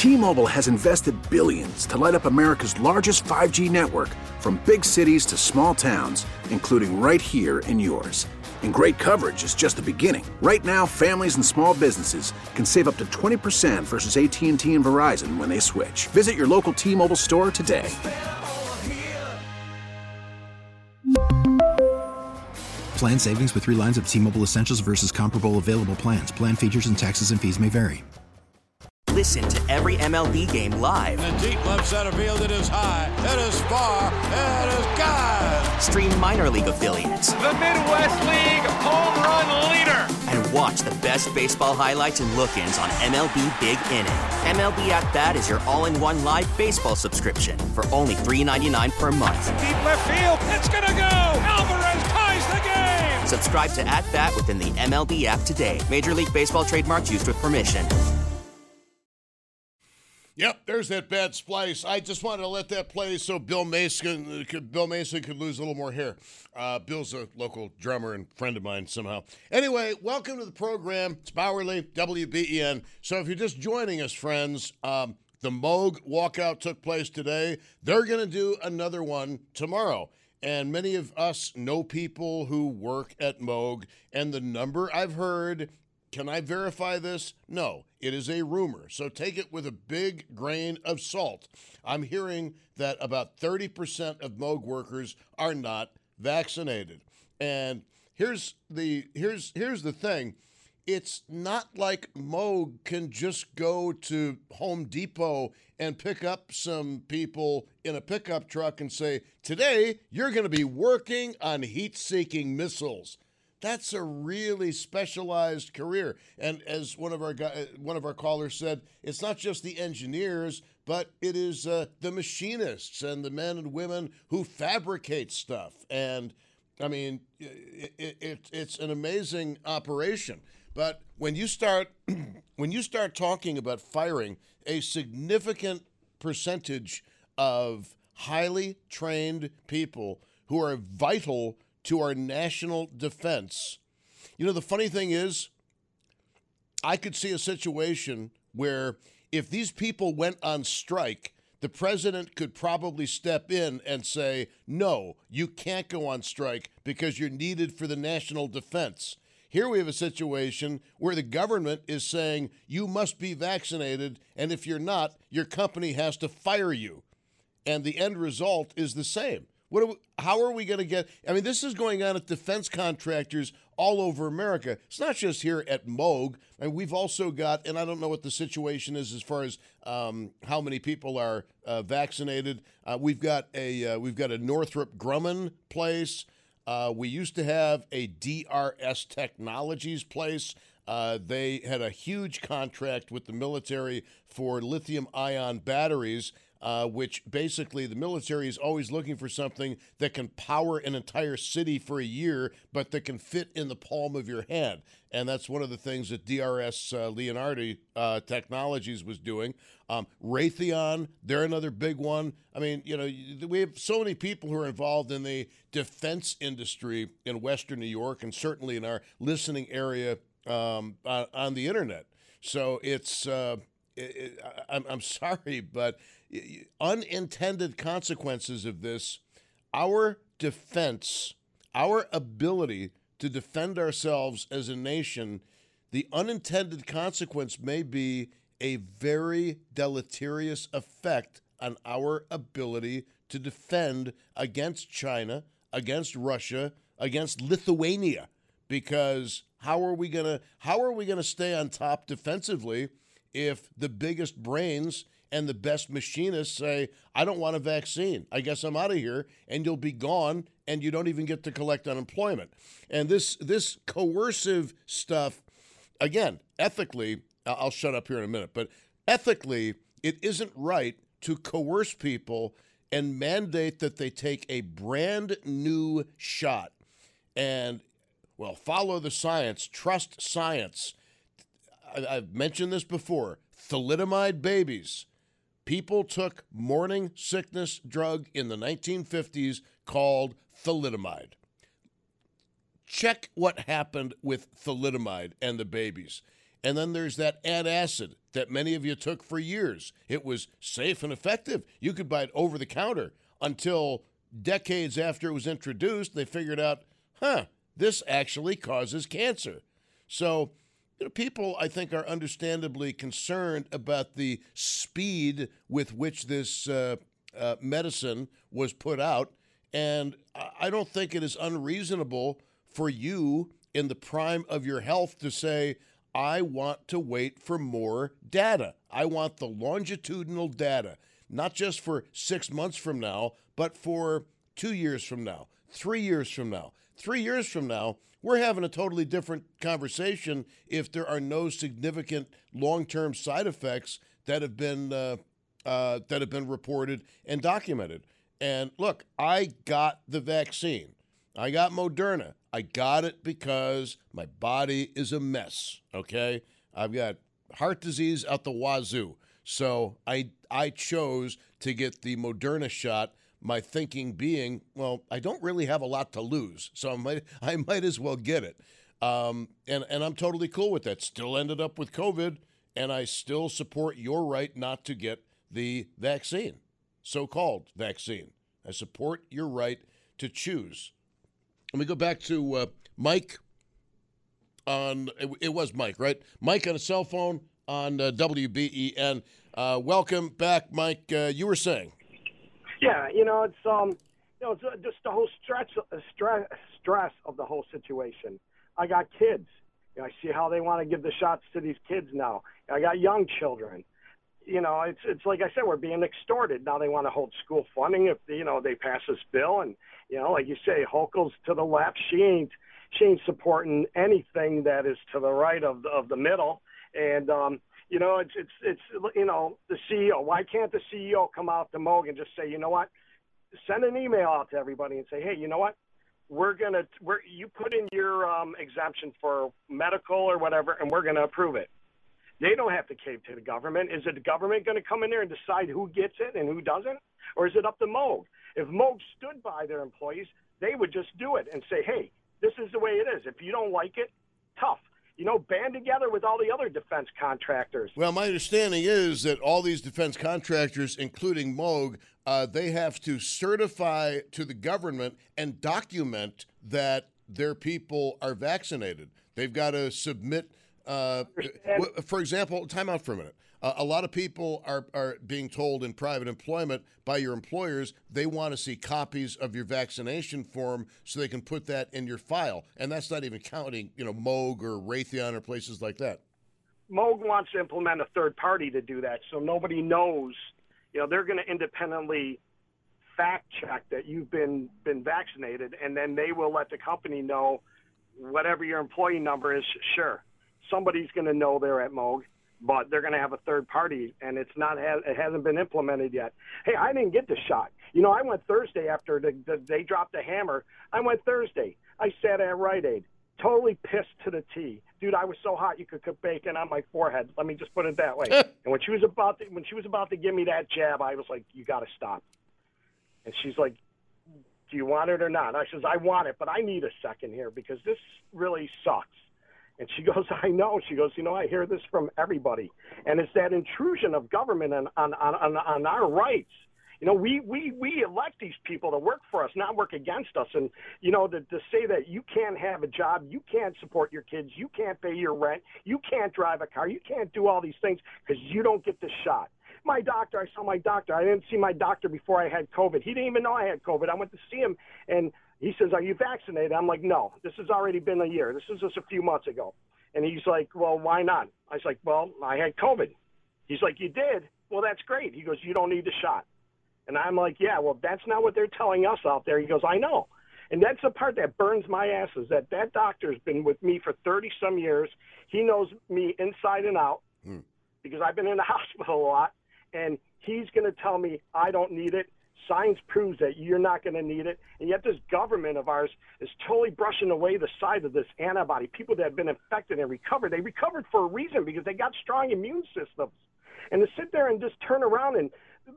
T-Mobile has invested billions to light up America's largest 5G network, from big cities to small towns, including right here in yours. And great coverage is just the beginning. Right now, families and small businesses can save up to 20% versus AT&T and Verizon when they switch. Visit your local T-Mobile store today. Plan savings with 3 lines of T-Mobile Essentials versus comparable available plans. Plan features and taxes and fees may vary. Listen to every MLB game live. In the deep left center field, it is high, it is far, it is gone. Stream minor league affiliates. The Midwest League home run leader. And watch the best baseball highlights and look-ins on MLB Big Inning. MLB At Bat is your all-in-one live baseball subscription for only $3.99 per month. Deep left field, it's gonna go. Alvarez ties the game. Subscribe to At Bat within the MLB app today. Major League Baseball trademarks used with permission. Yep, there's that bad splice. I just wanted to let that play so Bill Mason could lose a little more hair. Bill's a local drummer and friend of mine somehow. Anyway, welcome to the program. It's Bowerly, WBEN. So if you're just joining us, friends, the Moog walkout took place today. They're going to do another one tomorrow. And many of us know people who work at Moog, and the number I've heard, can I verify this? No, it is a rumor. So take it with a big grain of salt. I'm hearing that about 30% of Moog workers are not vaccinated. And here's the thing. It's not like Moog can just go to Home Depot and pick up some people in a pickup truck and say, today you're going to be working on heat-seeking missiles. That's a really specialized career. And as one of our callers said, it's not just the engineers, but it is the machinists and the men and women who fabricate stuff. And I mean, it's an amazing operation. But when you start talking about firing a significant percentage of highly trained people who are vital to our national defense. You know, the funny thing is, I could see a situation where if these people went on strike, the president could probably step in and say, no, you can't go on strike because you're needed for the national defense. Here we have a situation where the government is saying you must be vaccinated, and if you're not, your company has to fire you. And the end result is the same. How are we going to get? I mean, this is going on at defense contractors all over America. It's not just here at Moog. And we've also got, and I don't know what the situation is as far as how many people are vaccinated. We've got a Northrop Grumman place. We used to have a DRS Technologies place. They had a huge contract with the military for lithium-ion batteries. Which basically the military is always looking for something that can power an entire city for a year, but that can fit in the palm of your hand. And that's one of the things that DRS Leonardo Technologies was doing. Raytheon, they're another big one. I mean, you know, we have so many people who are involved in the defense industry in Western New York and certainly in our listening area on the internet. So it's I'm sorry, but unintended consequences of this, our defense, our ability to defend ourselves as a nation, the unintended consequence may be a very deleterious effect on our ability to defend against China, against Russia, against Lithuania. Because how are we gonna stay on top defensively if the biggest brains and the best machinists say, I don't want a vaccine, I guess I'm out of here, and you'll be gone, and you don't even get to collect unemployment. And this coercive stuff, again, ethically, I'll shut up here in a minute, but ethically, it isn't right to coerce people and mandate that they take a brand new shot. And, well, follow the science, trust science. I've mentioned this before, thalidomide babies. People took morning sickness drug in the 1950s called thalidomide. Check what happened with thalidomide and the babies. And then there's that antacid that many of you took for years. It was safe and effective. You could buy it over the counter until decades after it was introduced, they figured out, this actually causes cancer. So people, I think, are understandably concerned about the speed with which this medicine was put out. And I don't think it is unreasonable for you in the prime of your health to say, I want to wait for more data. I want the longitudinal data, not just for 6 months from now, but for 2 years from now, 3 years from now. 3 years from now, we're having a totally different conversation if there are no significant long-term side effects that have been reported and documented. And look, I got the vaccine. I got Moderna. I got it because my body is a mess, okay? I've got heart disease out the wazoo. So I chose to get the Moderna shot, my thinking being, well, I don't really have a lot to lose, so I might as well get it. And I'm totally cool with that. Still ended up with COVID, and I still support your right not to get the vaccine, so-called vaccine. I support your right to choose. Let me go back to Mike on, it was Mike, right? Mike on a cell phone on WBEN. Welcome back, Mike. You were saying. Yeah, it's just the whole stress of the whole situation. I got kids. I see how they want to give the shots to these kids now. I got young children. It's like I said, we're being extorted. Now they want to hold school funding if, they pass this bill. And, like you say, Hochul's to the left. She ain't supporting anything that is to the right of the middle. And, it's the CEO. Why can't the CEO come out to Moog and just say, you know what, send an email out to everybody and say, hey, you know what, you put in your exemption for medical or whatever, and we're going to approve it. They don't have to cave to the government. Is it the government going to come in there and decide who gets it and who doesn't? Or is it up to Moog? If Moog stood by their employees, they would just do it and say, hey, this is the way it is. If you don't like it, tough. Band together with all the other defense contractors. Well, my understanding is that all these defense contractors, including Moog, they have to certify to the government and document that their people are vaccinated. They've got to submit. For example, time out for a minute. A lot of people are being told in private employment by your employers they want to see copies of your vaccination form so they can put that in your file. And that's not even counting, Moog or Raytheon or places like that. Moog wants to implement a third party to do that, so nobody knows. They're going to independently fact check that you've been vaccinated, and then they will let the company know whatever your employee number is. Sure, somebody's going to know they're at Moog, but they're going to have a third party, and it hasn't been implemented yet. Hey, I didn't get the shot. I went Thursday after they dropped the hammer. I went Thursday. I sat at Rite Aid, totally pissed to the T. Dude, I was so hot you could cook bacon on my forehead. Let me just put it that way. And when she was about to give me that jab, I was like, you got to stop. And she's like, do you want it or not? I says, I want it, but I need a second here because this really sucks. And she goes, I know. She goes, I hear this from everybody. And it's that intrusion of government on our rights. We elect these people to work for us, not work against us. And, to say that you can't have a job, you can't support your kids, you can't pay your rent, you can't drive a car, you can't do all these things because you don't get the shot. My doctor, I saw my doctor. I didn't see my doctor before I had COVID. He didn't even know I had COVID. I went to see him, and he says, are you vaccinated? I'm like, no, this has already been a year. This was just a few months ago. And he's like, well, why not? I was like, well, I had COVID. He's like, you did? Well, that's great. He goes, you don't need the shot. And I'm like, yeah, well, that's not what they're telling us out there. He goes, I know. And that's the part that burns my ass is that doctor's been with me for 30-some years. He knows me inside and out because I've been in the hospital a lot. And he's going to tell me I don't need it. Science proves that you're not going to need it. And yet this government of ours is totally brushing away the side of this antibody. People that have been infected and recovered, they recovered for a reason because they got strong immune systems. And to sit there and just turn around and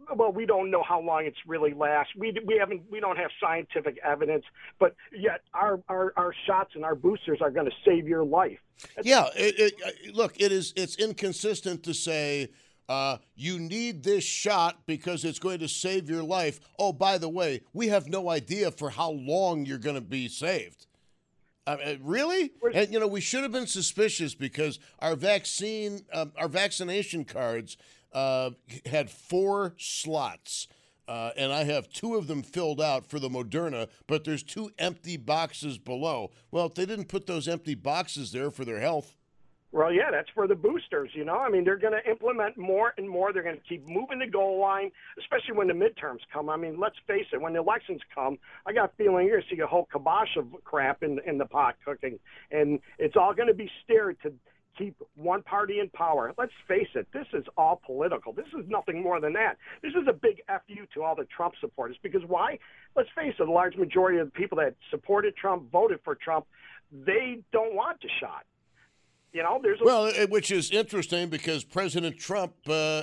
well, we don't know how long it's really lasts. We don't have scientific evidence, but yet our shots and our boosters are going to save your life. Yeah, it's inconsistent to say you need this shot because it's going to save your life. Oh, by the way, we have no idea for how long you're going to be saved. Really? And, we should have been suspicious because our vaccination cards had 4 slots, and I have 2 of them filled out for the Moderna, but there's 2 empty boxes below. Well, if they didn't put those empty boxes there for their health. Well, yeah, that's for the boosters, I mean, they're going to implement more and more. They're going to keep moving the goal line, especially when the midterms come. I mean, let's face it, when the elections come, I got a feeling you're going to see a whole kibosh of crap in the pot cooking, and it's all going to be steered to keep one party in power. Let's face it, this is all political. This is nothing more than that. This is a big FU to all the Trump supporters, because why? Let's face it, a large majority of the people that supported Trump, voted for Trump, they don't want the shot. Which is interesting because President Trump. Go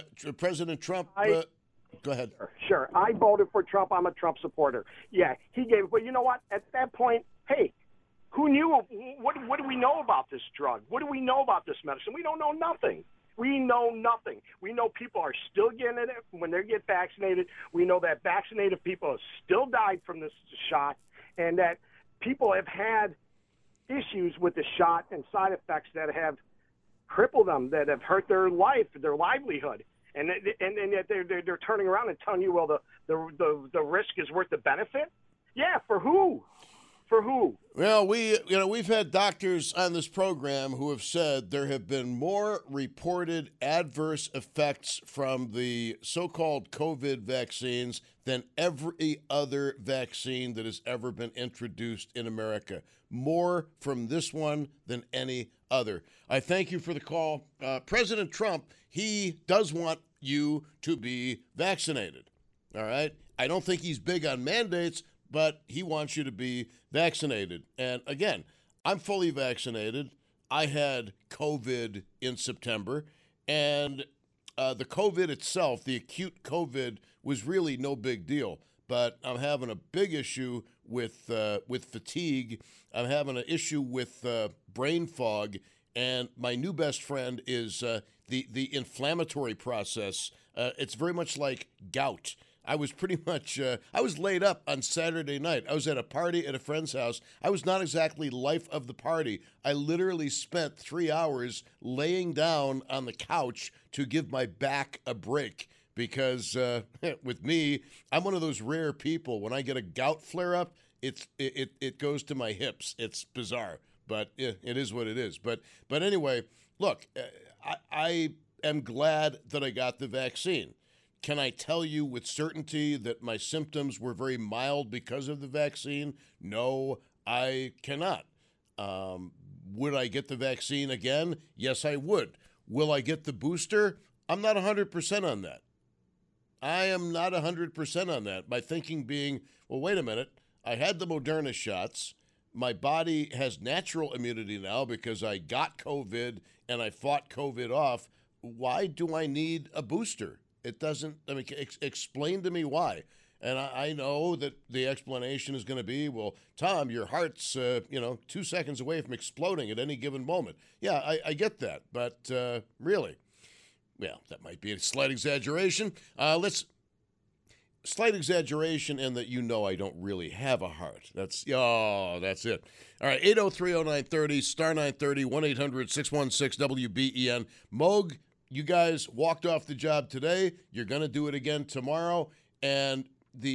ahead. Sure. I voted for Trump. I'm a Trump supporter. Yeah, he gave. But you know what? At that point, hey, who knew? What do we know about this drug? What do we know about this medicine? We don't know nothing. We know nothing. We know people are still getting it when they get vaccinated. We know that vaccinated people have still died from this shot, and that people have had issues with the shot and side effects that have crippled them, that have hurt their life, their livelihood, and yet they're turning around and telling you, well, the risk is worth the benefit. Yeah, for who? For who? Well, we've had doctors on this program who have said there have been more reported adverse effects from the so-called COVID vaccines than every other vaccine that has ever been introduced in America. More from this one than any other. I thank you for the call. President Trump, he does want you to be vaccinated. All right? I don't think he's big on mandates, but he wants you to be vaccinated. And again, I'm fully vaccinated. I had COVID in September, and the COVID itself, the acute COVID, was really no big deal. But I'm having a big issue with fatigue. I'm having an issue with brain fog, and my new best friend is the inflammatory process. It's very much like gout. I was pretty much, I was laid up on Saturday night. I was at a party at a friend's house. I was not exactly life of the party. I literally spent 3 hours laying down on the couch to give my back a break because with me, I'm one of those rare people. When I get a gout flare-up, it goes to my hips. It's bizarre, but it is what it is. But anyway, look, I am glad that I got the vaccine. Can I tell you with certainty that my symptoms were very mild because of the vaccine? No, I cannot. Would I get the vaccine again? Yes, I would. Will I get the booster? I'm not 100% on that. I am not 100% on that. My thinking being, well, wait a minute. I had the Moderna shots. My body has natural immunity now because I got COVID and I fought COVID off. Why do I need a booster? It doesn't, explain to me why. And I know that the explanation is going to be, well, Tom, your heart's, 2 seconds away from exploding at any given moment. Yeah, I get that. But really, well, that might be a slight exaggeration. Slight exaggeration in that I don't really have a heart. That's it. All right, 803-0930, star 930, 1-800-616-WBEN. Moog, you guys walked off the job today. You're going to do it again tomorrow. And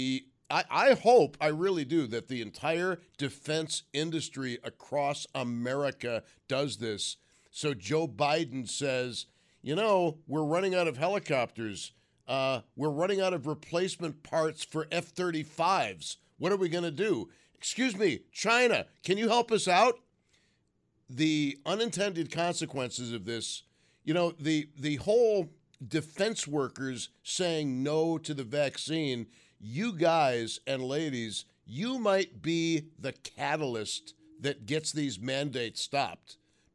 I hope, I really do, that the entire defense industry across America does this. So Joe Biden says, we're running out of helicopters. We're running out of replacement parts for F-35s. What are we going to do? Excuse me, China, can you help us out? The unintended consequences of this, the whole defense workers saying no to the vaccine, you guys and ladies, you might be the catalyst that gets these mandates stopped.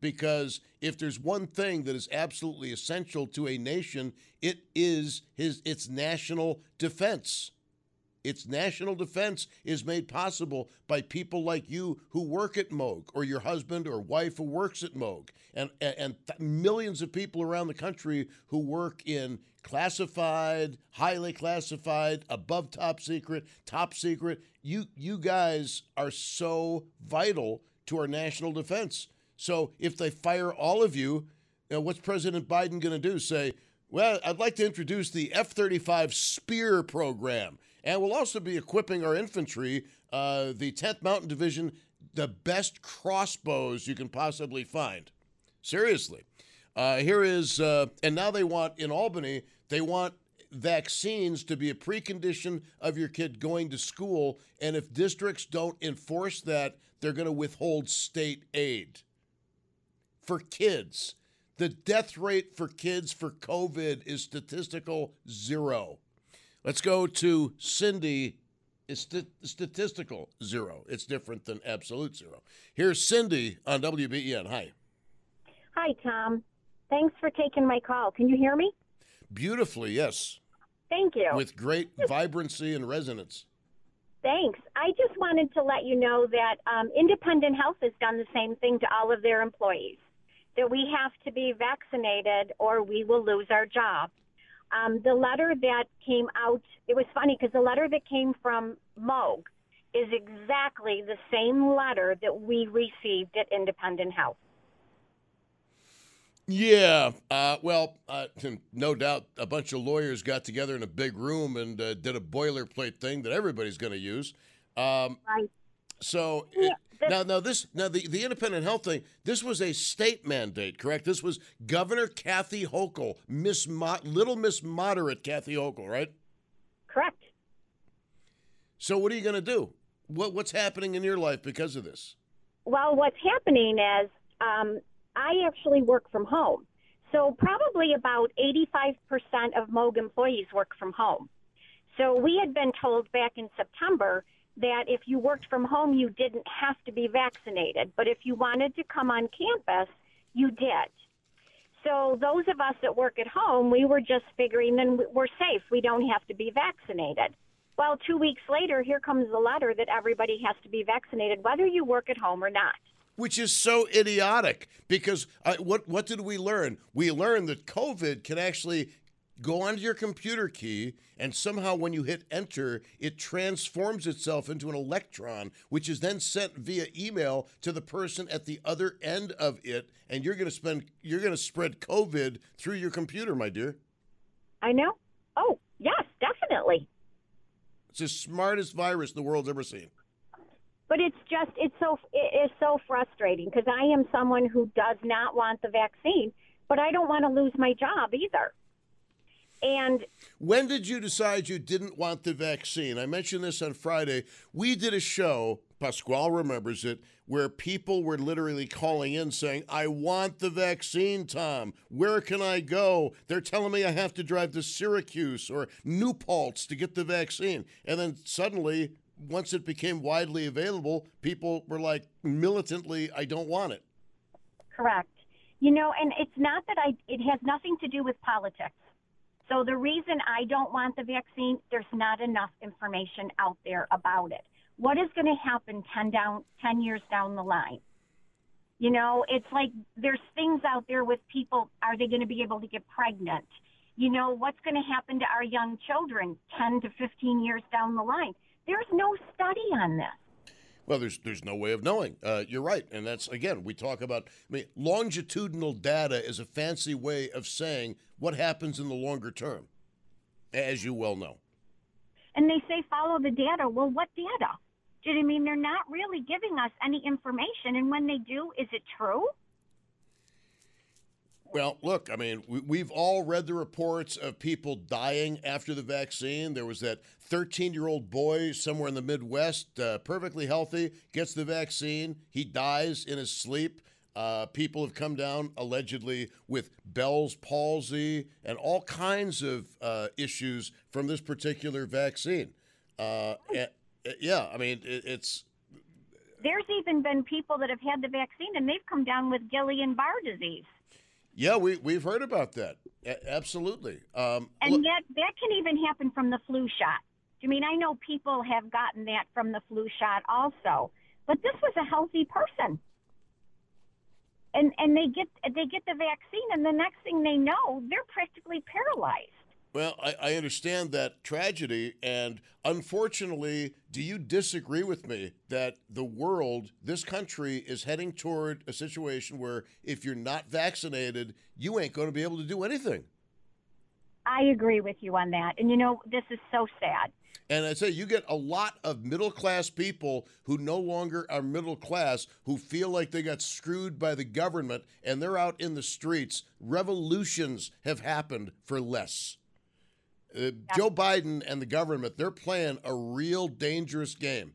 because if there's one thing that is absolutely essential to a nation, it is its national defense. Its national defense is made possible by people like you who work at Moog, or your husband or wife who works at Moog, and millions of people around the country who work in classified, highly classified, above top secret, top secret. You guys are so vital to our national defense. So if they fire all of you, what's President Biden going to do? Say, well, I'd like to introduce the F-35 Spear program. And we'll also be equipping our infantry, the 10th Mountain Division, the best crossbows you can possibly find. Seriously. Here is, and now they want, in Albany, they want vaccines to be a precondition of your kid going to school. And if districts don't enforce that, they're going to withhold state aid. For kids, the death rate for kids for COVID is statistical 0. Let's go to Cindy. It's statistical 0. It's different than absolute 0. Here's Cindy on WBEN. Hi. Hi, Tom. Thanks for taking my call. Can you hear me? Beautifully, yes. Thank you. With great vibrancy and resonance. Thanks. I just wanted to let you know that Independent Health has done the same thing to all of their employees, that we have to be vaccinated or we will lose our job. The letter that came out, it was funny because the letter that came from Moog is exactly the same letter that we received at Independent Health. Yeah, well, no doubt a bunch of lawyers got together in a big room and did a boilerplate thing that everybody's going to use. Right. So now the independent health thing, this was a state mandate, correct? This was Governor Kathy Hochul, Little Miss Moderate Kathy Hochul, right? Correct. So what are you going to do? What's happening in your life because of this? Well, what's happening is I actually work from home. So probably about 85% of Moog employees work from home. So we had been told back in September that if you worked from home, you didn't have to be vaccinated. But if you wanted to come on campus, you did. So those of us that work at home, we were just figuring then we're safe. We don't have to be vaccinated. Well, 2 weeks later, here comes the letter that everybody has to be vaccinated, whether you work at home or not. Which is so idiotic because what did we learn? We learned that COVID can actually go onto your computer key and somehow when you hit enter, it transforms itself into an electron, which is then sent via email to the person at the other end of it, and you're going to spread COVID through your computer, my dear. I know. Oh, yes, definitely. It's the smartest virus the world's ever seen. But it is so frustrating because I am someone who does not want the vaccine, but I don't want to lose my job either. And when did you decide you didn't want the vaccine? I mentioned this on Friday. We did a show, Pasquale remembers it, where people were literally calling in saying, I want the vaccine, Tom. Where can I go? They're telling me I have to drive to Syracuse or New Paltz to get the vaccine. And then suddenly, once it became widely available, people were like militantly, I don't want it. Correct. And it's not that it has nothing to do with politics. So the reason I don't want the vaccine, there's not enough information out there about it. What is going to happen 10 years down the line? It's like there's things out there with people. Are they going to be able to get pregnant? What's going to happen to our young children 10 to 15 years down the line? There's no study on this. Well, there's no way of knowing. You're right. And that's, again, we talk about, longitudinal data is a fancy way of saying what happens in the longer term, as you well know. And they say follow the data. Well, what data? They're not really giving us any information. And when they do, is it true? Well, look, we've all read the reports of people dying after the vaccine. There was that 13-year-old boy somewhere in the Midwest, perfectly healthy, gets the vaccine. He dies in his sleep. People have come down, allegedly, with Bell's palsy and all kinds of issues from this particular vaccine. It's There's even been people that have had the vaccine and they've come down with Guillain-Barré disease. Yeah, we've heard about that. Absolutely. And yet that can even happen from the flu shot. I mean, I know people have gotten that from the flu shot also, but this was a healthy person. And they get the vaccine, and the next thing they know, they're practically paralyzed. Well, I understand that tragedy, and unfortunately, do you disagree with me that the world, this country, is heading toward a situation where if you're not vaccinated, you ain't going to be able to do anything? I agree with you on that. And, this is so sad. And I say you get a lot of middle-class people who no longer are middle class, who feel like they got screwed by the government, and they're out in the streets. Revolutions have happened for less. Joe Biden and the government, they're playing a real dangerous game.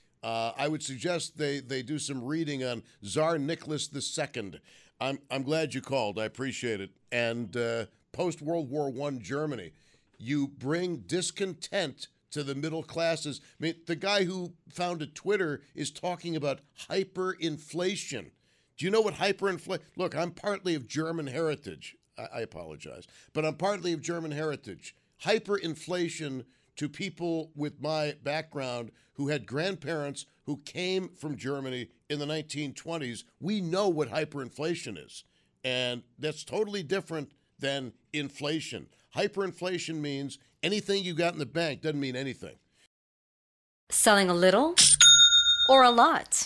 I would suggest they do some reading on Tsar Nicholas II. I'm glad you called. I appreciate it. And post-World War I Germany, you bring discontent to the middle classes. I mean, the guy who founded Twitter is talking about hyperinflation. Do you know what hyperinflation? Look, I'm partly of German heritage. I apologize, but I'm partly of German heritage. Hyperinflation, to people with my background who had grandparents who came from Germany in the 1920s, we know what hyperinflation is. And that's totally different than inflation. Hyperinflation means anything you got in the bank doesn't mean anything. Selling a little or a lot?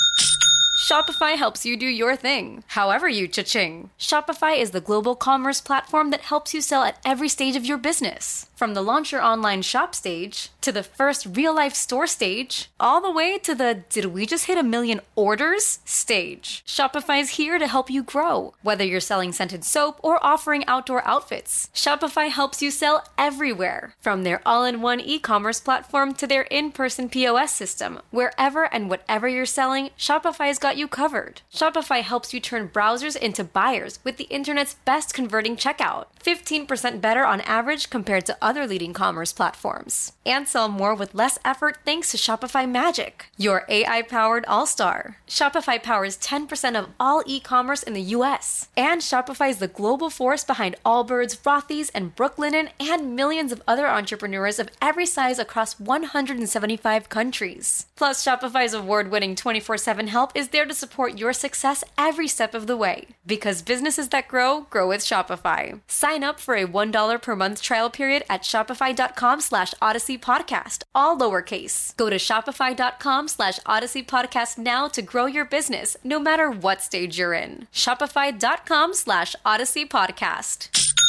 Shopify helps you do your thing, however you cha-ching. Shopify is the global commerce platform that helps you sell at every stage of your business. From the launch your online shop stage, to the first real-life store stage, all the way to the did we just hit 1 million orders stage. Shopify's here to help you grow. Whether you're selling scented soap or offering outdoor outfits, Shopify helps you sell everywhere. From their all-in-one e-commerce platform to their in-person POS system, wherever and whatever you're selling, Shopify's got you covered. Shopify helps you turn browsers into buyers with the internet's best converting checkout. 15% better on average compared to other leading commerce platforms. And sell more with less effort thanks to Shopify Magic, your AI-powered all-star. Shopify powers 10% of all e-commerce in the U.S. And Shopify is the global force behind Allbirds, Rothy's, and Brooklinen, and millions of other entrepreneurs of every size across 175 countries. Plus, Shopify's award-winning 24/7 help is there to support your success every step of the way. Because businesses that grow with Shopify. Sign up for a $1 per month trial period at shopify.com/Odyssey Podcast, all lowercase. Go to shopify.com/Odyssey Podcast now to grow your business, no matter what stage you're in. Shopify.com/Odyssey Podcast.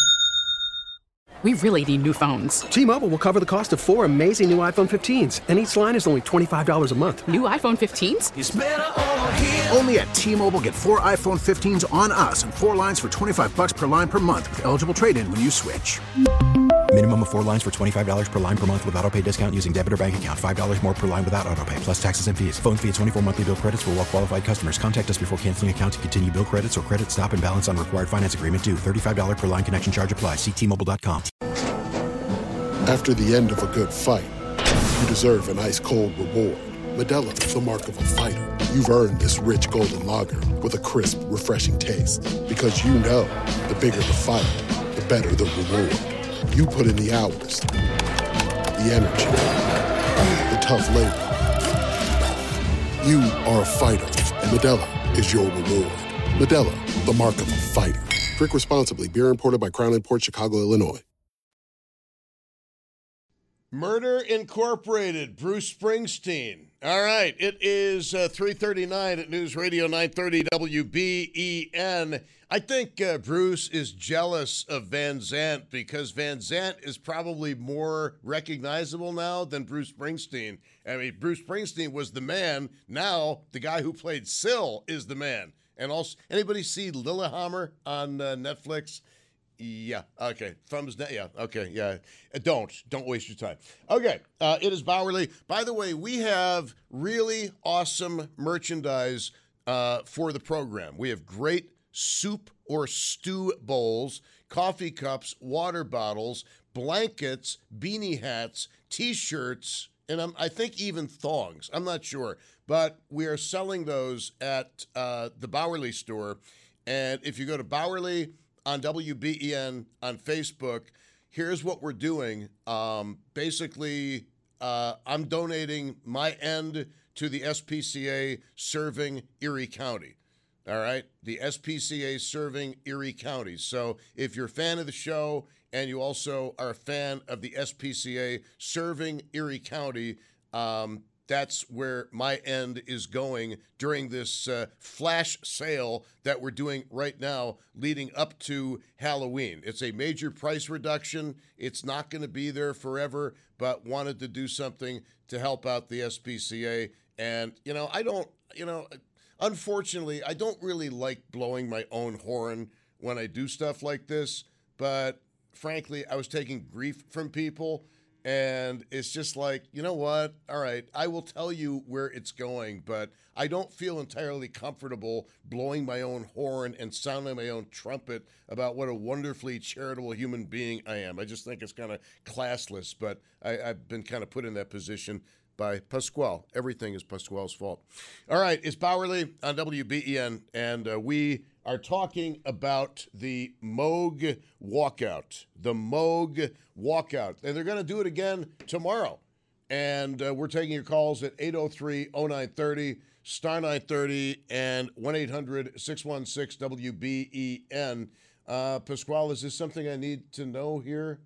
We really need new phones. T-Mobile will cover the cost of 4 amazing new iPhone 15s, and each line is only $25 a month. New iPhone 15s? It's better over here. Only at T-Mobile, get 4 iPhone 15s on us and 4 lines for $25 per line per month with eligible trade-in when you switch. Minimum of 4 lines for $25 per line per month with autopay discount using debit or bank account. $5 more per line without autopay, plus taxes and fees. Phone fee at 24 monthly bill credits for well-qualified customers. Contact us before canceling account to continue bill credits or credit stop and balance on required finance agreement due. $35 per line connection charge applies. See T-Mobile.com. After the end of a good fight, you deserve an ice-cold reward. Modelo, the mark of a fighter. You've earned this rich golden lager with a crisp, refreshing taste. Because you know, the bigger the fight, the better the reward. You put in the hours, the energy, the tough labor. You are a fighter, and Modelo is your reward. Modelo, the mark of a fighter. Drink responsibly. Beer imported by Crown Imports, Chicago, Illinois. Murder Incorporated, Bruce Springsteen. All right, it is 3:39 at News Radio 930 WBEN. I think Bruce is jealous of Van Zandt because Van Zandt is probably more recognizable now than Bruce Springsteen. I mean, Bruce Springsteen was the man. Now the guy who played Syl is the man. And also, anybody see Lillehammer on Netflix? Yeah. Okay. Thumbs down. Yeah. Okay. Yeah. Don't waste your time. Okay. It is Bauerle. By the way, we have really awesome merchandise for the program. We have great soup or stew bowls, coffee cups, water bottles, blankets, beanie hats, T-shirts, and I think even thongs. I'm not sure, but we are selling those at the Bowerly store. And if you go to Bowerly on WBEN on Facebook, here's what we're doing. Basically, I'm donating my end to the SPCA serving Erie County. All right, the SPCA serving Erie County. So if you're a fan of the show and you also are a fan of the SPCA serving Erie County, that's where my end is going during this flash sale that we're doing right now leading up to Halloween. It's a major price reduction. It's not going to be there forever, but wanted to do something to help out the SPCA. And, unfortunately, I don't really like blowing my own horn when I do stuff like this, but frankly, I was taking grief from people. And it's just like, you know what? All right, I will tell you where it's going, but I don't feel entirely comfortable blowing my own horn and sounding my own trumpet about what a wonderfully charitable human being I am. I just think it's kind of classless, but I've been kind of put in that position by Pasquale. Everything is Pasquale's fault. All right, it's Bowerly on WBEN, and we are talking about the Moog walkout. The Moog walkout. And they're going to do it again tomorrow. And we're taking your calls at 803-0930, star 930, and 1-800-616-WBEN. Pasquale, is this something I need to know here?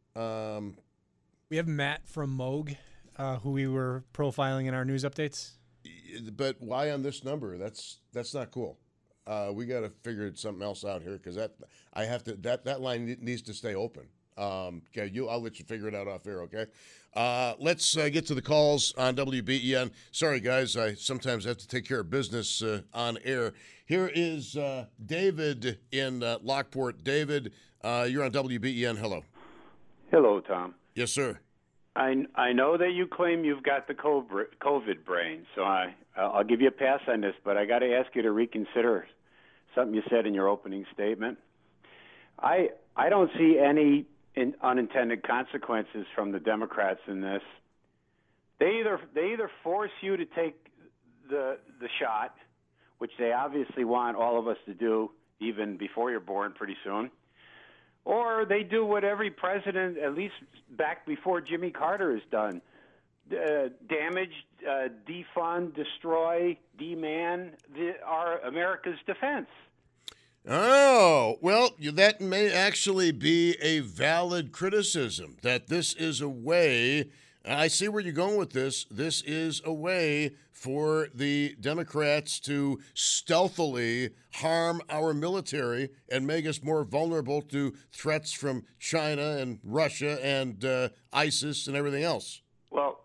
We have Matt from Moog, who we were profiling in our news updates. But why on this number? That's not cool. We got to figure something else out here because that line needs to stay open. Okay, I'll let you figure it out off air. Okay, let's get to the calls on WBEN. Sorry, guys, I sometimes have to take care of business on air. Here is David in Lockport. David, you're on WBEN. Hello. Hello, Tom. Yes, sir. I know that you claim you've got the COVID brain, so I'll give you a pass on this, but I got to ask you to reconsider something you said in your opening statement. I don't see any unintended consequences from the Democrats in this. They either force you to take the shot, which they obviously want all of us to do even before you're born pretty soon, or they do what every president, at least back before Jimmy Carter, has done. Damage, defund, destroy, demand our America's defense. Oh, well, that may actually be a valid criticism, that this is a way, I see where you're going with this, this is a way for the Democrats to stealthily harm our military and make us more vulnerable to threats from China and Russia and ISIS and everything else. Well,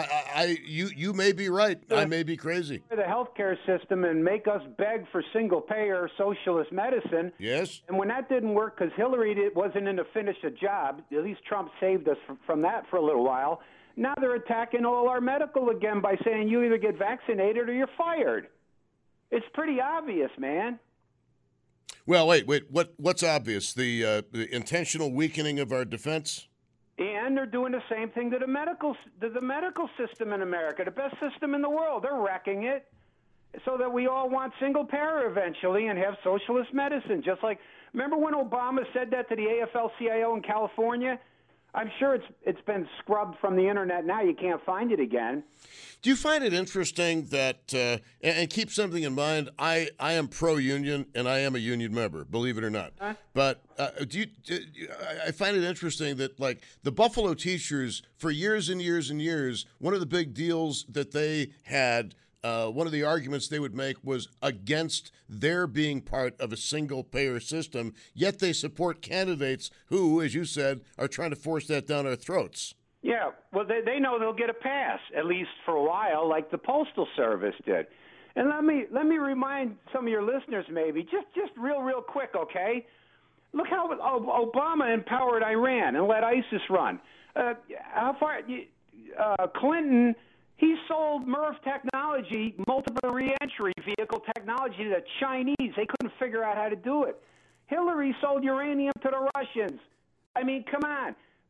you may be right. I may be crazy. The healthcare system and make us beg for single-payer socialist medicine. Yes. And when that didn't work because Hillary wasn't in to finish a job, at least Trump saved us from that for a little while. Now they're attacking all our medical again by saying you either get vaccinated or you're fired. It's pretty obvious, man. Well, wait. What's obvious? The intentional weakening of our defense? And they're doing the same thing to the medical system in America, the best system in the world. They're wrecking it so that we all want single payer eventually and have socialist medicine. Just like, remember when Obama said that to the AFL-CIO in California? I'm sure it's been scrubbed from the internet now. You can't find it again. Do you find it interesting that, and keep something in mind, I am pro-union and I am a union member, believe it or not. Huh? But I find it interesting that, like, the Buffalo Teachers, for years and years and years, one of the big deals that they had, one of the arguments they would make was against their being part of a single-payer system, yet they support candidates who, as you said, are trying to force that down our throats. Yeah, well, they know they'll get a pass, at least for a while, like the Postal Service did. And let me remind some of your listeners maybe, just real quick, okay? Look how Obama empowered Iran and let ISIS run. How far Clinton, he sold MIRV technology, multiple reentry vehicle technology, to the Chinese. They couldn't figure out how to do it. Hillary sold uranium to the Russians. I mean, come on.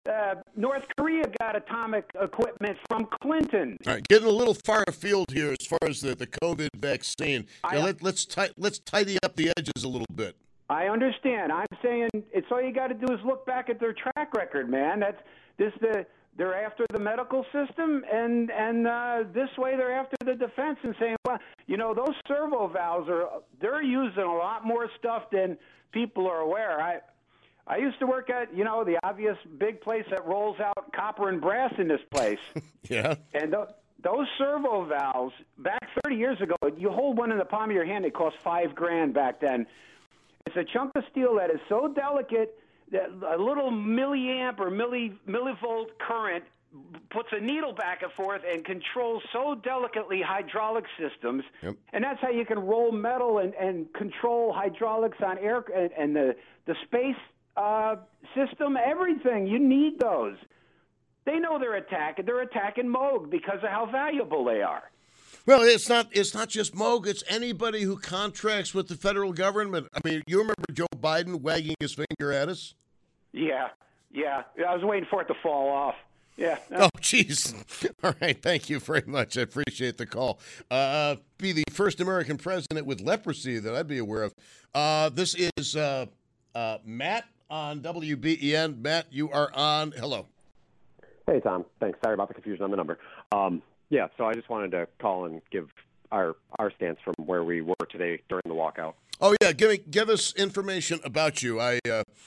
North Korea got atomic equipment from Clinton. All right, getting a little far afield here as far as the COVID vaccine. Let's tidy up the edges a little bit. I understand. I'm saying it's all you got to do is look back at their track record, man. They're after the medical system, and this way they're after the defense and saying, well, those servo valves they're using a lot more stuff than people are aware. I used to work at, the obvious big place that rolls out copper and brass in this place. Yeah. And those servo valves, back 30 years ago, you hold one in the palm of your hand, it cost $5,000 back then. It's a chunk of steel that is so delicate that a little milliamp or millivolt current puts a needle back and forth and controls so delicately hydraulic systems. Yep. And that's how you can roll metal and control hydraulics on air and the space system, everything. You need those. They know they're attacking. They're attacking Moog because of how valuable they are. Well, it's not just Moog. It's anybody who contracts with the federal government. I mean, you remember Joe Biden wagging his finger at us? Yeah. I was waiting for it to fall off. Yeah. Oh, jeez. All right. Thank you very much. I appreciate the call. Be the first American president with leprosy that I'd be aware of. This is Matt on WBEN. Matt, you are on. Hello. Hey, Tom. Thanks. Sorry about the confusion on the number. Yeah, so I just wanted to call and give our stance from where we were today during the walkout. Oh, yeah. Give us information about you. I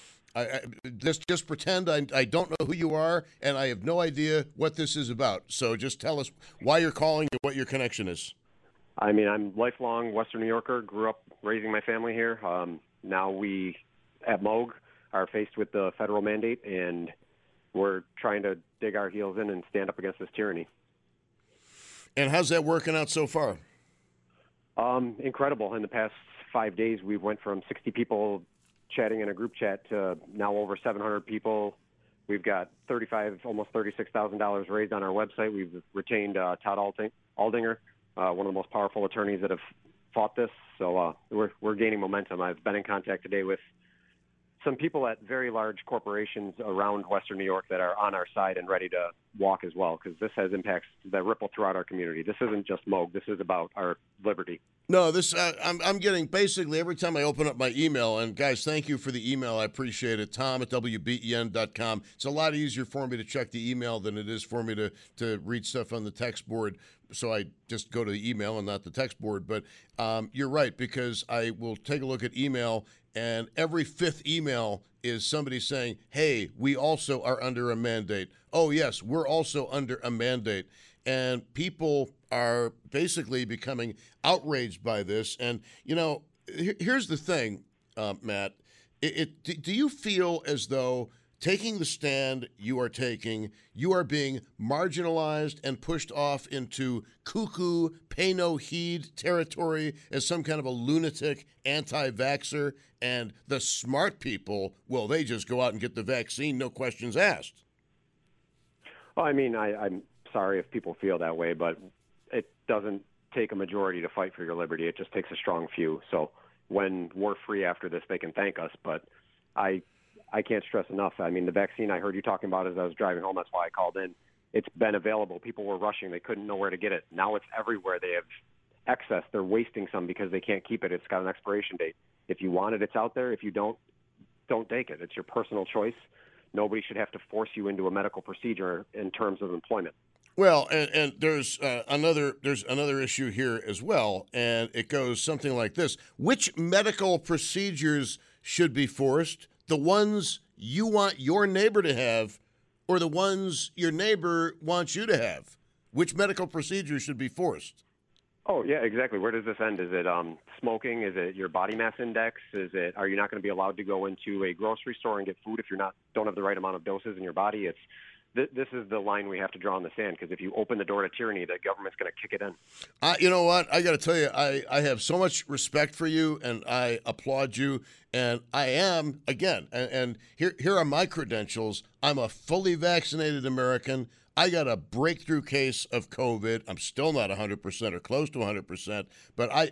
just pretend I don't know who you are, and I have no idea what this is about. So just tell us why you're calling and what your connection is. I mean, I'm lifelong Western New Yorker, grew up raising my family here. Now we, at Moog, are faced with the federal mandate, and we're trying to dig our heels in and stand up against this tyranny. And how's that working out so far? Incredible. In the past 5 days, we went from 60 people chatting in a group chat to now over 700 people. We've got almost $36,000 raised on our website. We've retained Todd Aldinger, one of the most powerful attorneys that have fought this. So we're gaining momentum. I've been in contact today with some people at very large corporations around Western New York that are on our side and ready to walk as well, because this has impacts that ripple throughout our community. This isn't just Moog. This is about our liberty. No, I'm getting basically every time I open up my email, and guys, thank you for the email. I appreciate it. Tom at WBEN.com. It's a lot easier for me to check the email than it is for me to read stuff on the text board. So I just go to the email and not the text board. But you're right, because I will take a look at email, and every fifth email is somebody saying, hey, we also are under a mandate. Oh, yes, we're also under a mandate. And people are basically becoming outraged by this. And, here's the thing, Matt. Do you feel as though taking the stand you are taking, you are being marginalized and pushed off into cuckoo, pay no heed territory as some kind of a lunatic anti-vaxxer, and the smart people, well, they just go out and get the vaccine, no questions asked? Well, I mean, I'm sorry if people feel that way, but it doesn't take a majority to fight for your liberty. It just takes a strong few. So when we're free after this, they can thank us. But I can't stress enough. I mean, the vaccine I heard you talking about as I was driving home, that's why I called in. It's been available. People were rushing. They couldn't know where to get it. Now it's everywhere. They have excess. They're wasting some because they can't keep it. It's got an expiration date. If you want it, it's out there. If you don't take it. It's your personal choice. Nobody should have to force you into a medical procedure in terms of employment. Well, and there's another issue here as well, and it goes something like this. Which medical procedures should be forced? The ones you want your neighbor to have, or the ones your neighbor wants you to have? Which medical procedures should be forced? Oh, yeah, exactly. Where does this end? Is it smoking? Is it your body mass index? Are you not going to be allowed to go into a grocery store and get food if you don't have the right amount of doses in your body? This is the line we have to draw in the sand, because if you open the door to tyranny, the government's going to kick it in. You know what? I got to tell you, I have so much respect for you, and I applaud you. And I am, again, and here are my credentials. I'm a fully vaccinated American. I got a breakthrough case of COVID. I'm still not 100% or close to 100%, but I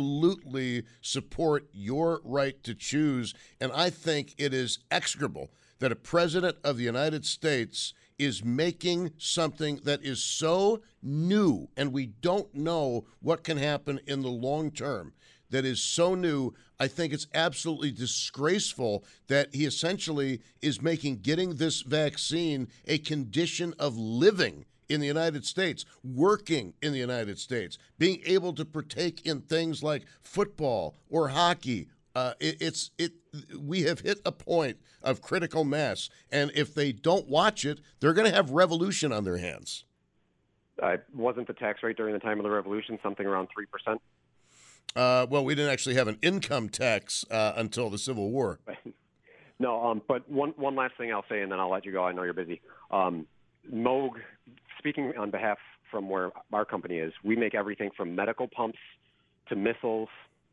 absolutely support your right to choose, and I think it is execrable that a president of the United States is making something that is so new, and we don't know what can happen in the long term, that is so new. I think it's absolutely disgraceful that he essentially is making getting this vaccine a condition of living in the United States, working in the United States, being able to partake in things like football or hockey. We have hit a point of critical mass, and if they don't watch it, they're going to have revolution on their hands. Wasn't the tax rate during the time of the revolution something around 3%? Well, we didn't actually have an income tax until the Civil War. No, but one last thing I'll say, and then I'll let you go. I know you're busy. Moog, speaking on behalf from where our company is, we make everything from medical pumps to missiles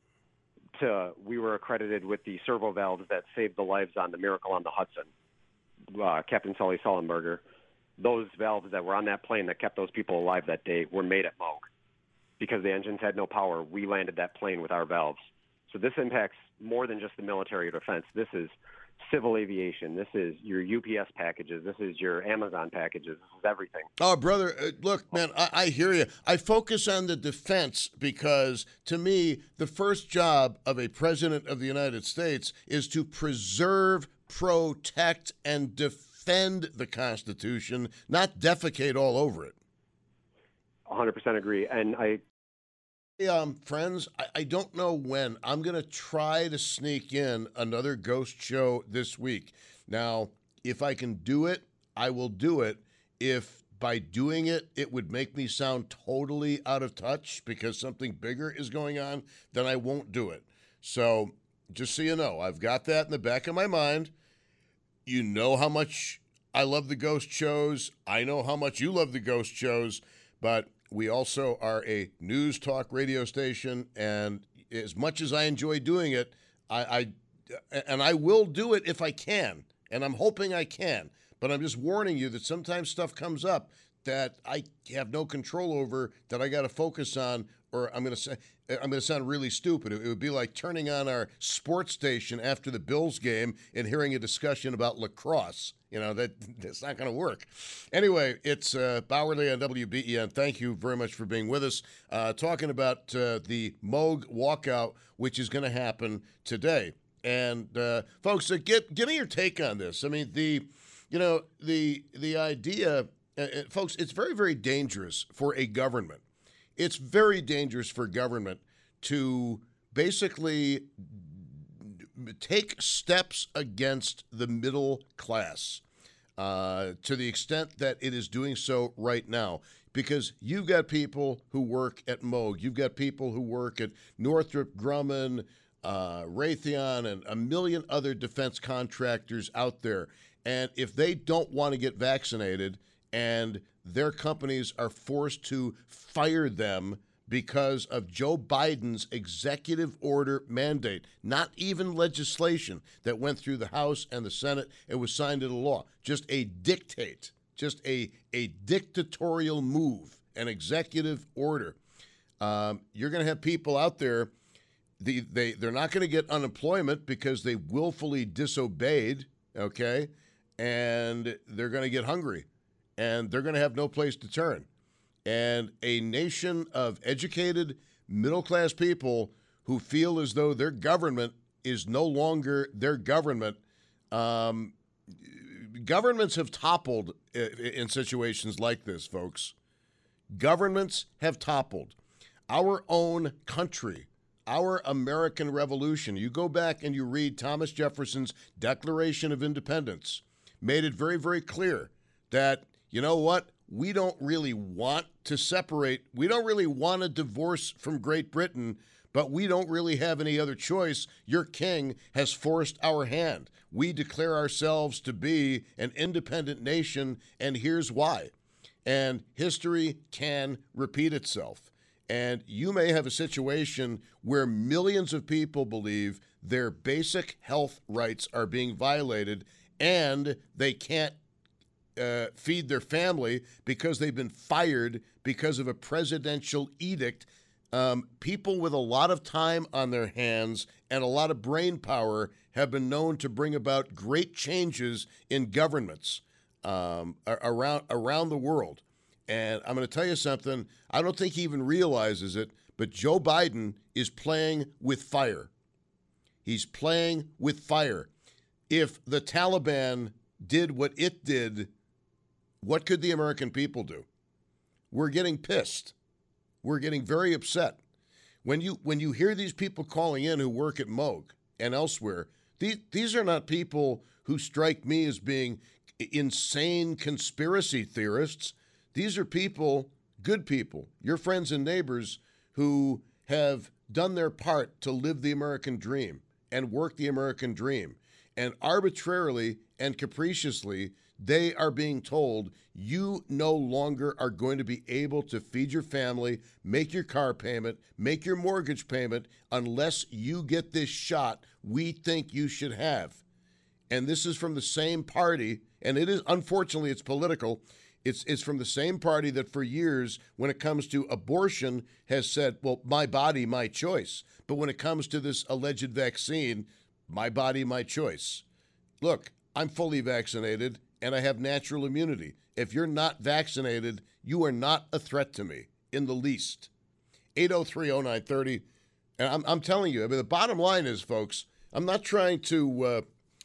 to we were accredited with the servo valves that saved the lives on the Miracle on the Hudson, Captain Sully Sullenberger. Those valves that were on that plane that kept those people alive that day were made at Moog. Because the engines had no power, we landed that plane with our valves. So this impacts more than just the military or defense. This is civil aviation. This is your UPS packages. This is your Amazon packages. This is everything. Oh, brother, look, man, I hear you. I focus on the defense because, to me, the first job of a president of the United States is to preserve, protect, and defend the Constitution, not defecate all over it. 100% agree. And friends, I don't know when. I'm going to try to sneak in another ghost show this week. Now, if I can do it, I will do it. If by doing it, it would make me sound totally out of touch because something bigger is going on, then I won't do it. So just so you know, I've got that in the back of my mind. You know how much I love the ghost shows. I know how much you love the ghost shows, but we also are a news talk radio station, and as much as I enjoy doing it, I will do it if I can, and I'm hoping I can. But I'm just warning you that sometimes stuff comes up that I have no control over, that I got to focus on, or I'm going to sound really stupid. It would be like turning on our sports station after the Bills game and hearing a discussion about lacrosse. You know, that's not going to work. Anyway, it's Bowerly on WBEN. Thank you very much for being with us. Talking about the Moog walkout, which is going to happen today. And folks, give me your take on this. I mean, the idea, folks, it's very, very dangerous for a government. It's very dangerous for government to basically take steps against the middle class to the extent that it is doing so right now. Because you've got people who work at Moog, you've got people who work at Northrop Grumman, Raytheon, and a million other defense contractors out there. And if they don't want to get vaccinated and their companies are forced to fire them because of Joe Biden's executive order mandate, not even legislation that went through the House and the Senate and was signed into law, just a dictate, just a dictatorial move, an executive order. You're going to have people out there, they're not going to get unemployment because they willfully disobeyed, okay, and they're going to get hungry, and they're going to have no place to turn. And a nation of educated, middle-class people who feel as though their government is no longer their government. Governments have toppled in situations like this, folks. Governments have toppled. Our own country, our American Revolution, you go back and you read Thomas Jefferson's Declaration of Independence, made it very, very clear that, you know what? We don't really want to separate. We don't really want a divorce from Great Britain, but we don't really have any other choice. Your king has forced our hand. We declare ourselves to be an independent nation, and here's why. And history can repeat itself. And you may have a situation where millions of people believe their basic health rights are being violated, and they can't feed their family because they've been fired because of a presidential edict People with a lot of time on their hands and a lot of brain power have been known to bring about great changes in governments around the world. And I'm going to tell you something. I don't think he even realizes it, but Joe Biden is playing with fire. He's playing with fire. If the Taliban did what it did, what could the American people do? We're getting pissed. We're getting very upset. When you hear these people calling in who work at Moog and elsewhere, these are not people who strike me as being insane conspiracy theorists. These are people, good people, your friends and neighbors who have done their part to live the American dream and work the American dream. And arbitrarily and capriciously, they are being told you no longer are going to be able to feed your family, make your car payment, make your mortgage payment unless you get this shot we think you should have. And this is from the same party, and it is, unfortunately, it's political. It's from the same party that for years, when it comes to abortion, has said, well, my body, my choice. But when it comes to this alleged vaccine, my body, my choice. Look, I'm fully vaccinated, and I have natural immunity. If you're not vaccinated, you are not a threat to me in the least. 803-0930. And I'm telling you, I mean, the bottom line is, folks, I'm not trying to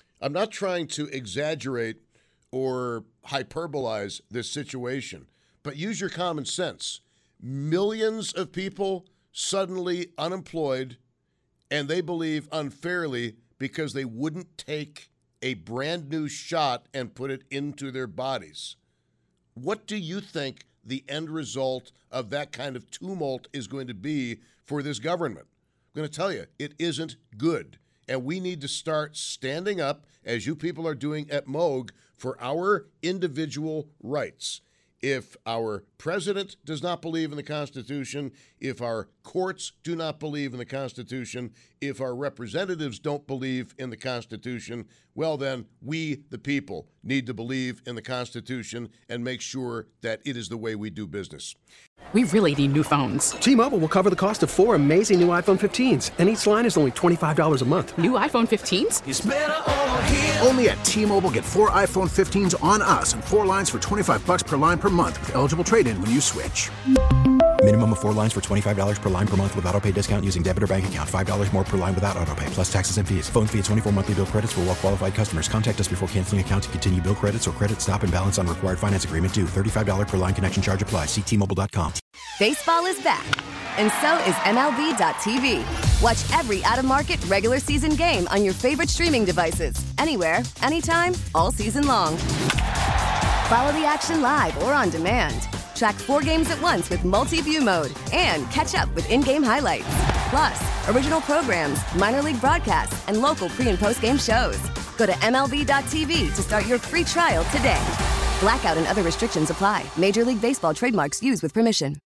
exaggerate or hyperbolize this situation, but use your common sense. Millions of people suddenly unemployed, and they believe unfairly because they wouldn't take a brand new shot and put it into their bodies. What do you think the end result of that kind of tumult is going to be for this government? I'm going to tell you, it isn't good. And we need to start standing up, as you people are doing at Moog, for our individual rights. If our president does not believe in the Constitution, if our courts do not believe in the Constitution, if our representatives don't believe in the Constitution, well then, we, the people, need to believe in the Constitution and make sure that it is the way we do business. We really need new phones. T-Mobile will cover the cost of 4 amazing new iPhone 15s, and each line is only $25 a month. New iPhone 15s? It's better over here. Only at T-Mobile, get 4 iPhone 15s on us and 4 lines for $25 per line per month with eligible trade-in when you switch. Minimum of 4 lines for $25 per line per month with autopay discount using debit or bank account. $5 more per line without autopay, plus taxes and fees. Phone fee at 24 monthly bill credits for well-qualified customers. Contact us before canceling account to continue bill credits or credit stop and balance on required finance agreement due. $35 per line connection charge applies. See T-Mobile.com. Baseball is back, and so is MLB.tv. Watch every out-of-market regular season game on your favorite streaming devices. Anywhere, anytime, all season long. Follow the action live or on demand. Track 4 games at once with multi-view mode and catch up with in-game highlights. Plus, original programs, minor league broadcasts, and local pre- and post-game shows. Go to MLB.tv to start your free trial today. Blackout and other restrictions apply. Major League Baseball trademarks used with permission.